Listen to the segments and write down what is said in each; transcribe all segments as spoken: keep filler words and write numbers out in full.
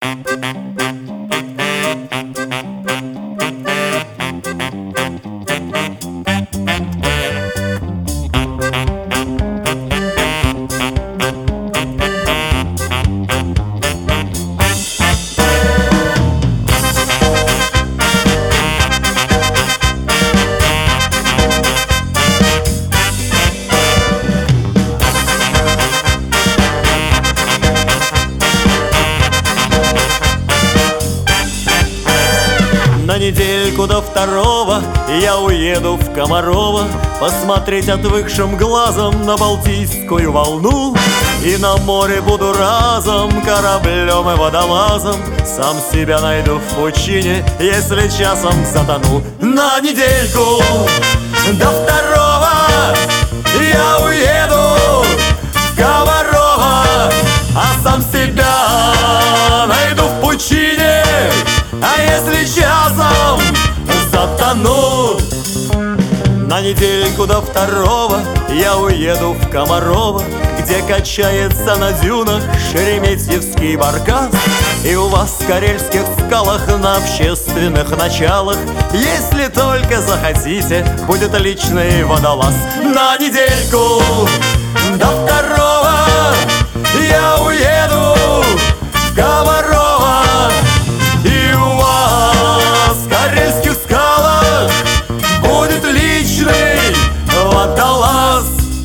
На недельку до второго я уеду в Комарово посмотреть отвыкшим глазом на Балтийскую волну. И на море буду разом кораблем и водолазом, сам себя найду в пучине, если часом затону. На недельку до второго я уеду в Комарово, а сам себя найду в пучине, а если часом затону. На недельку до второго я уеду в Комарово, где качается на дюнах шереметьевский баркас. И у вас в карельских скалах на общественных началах, если только захотите, будет личный водолаз. На недельку до второго я уеду в Комарово, и у вас в карельских скалах будет личный водолаз.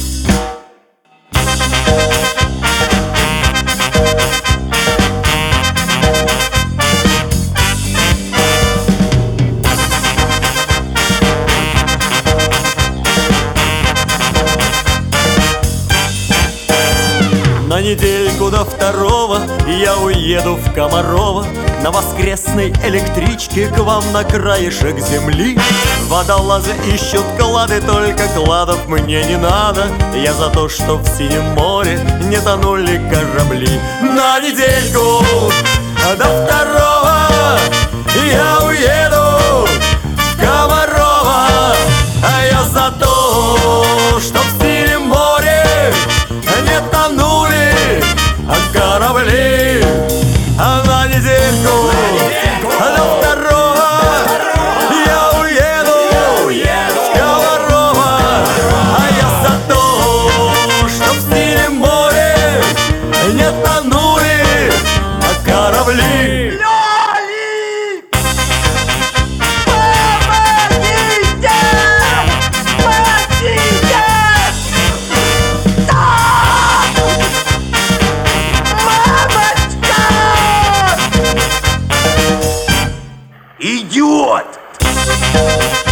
На недельку до второго я уеду в Комарово на воскресной электричке к вам на краешек земли. Водолазы ищут клады, только кладов мне не надо. Я за то, что в синем море не тонули корабли. На недельку до второго я уеду в Комарово, а я за то, что в синем море не тонули корабли. А на недельку до второго я уеду в Комарово, а я за то, что в синем море не тонули корабли. Идиот!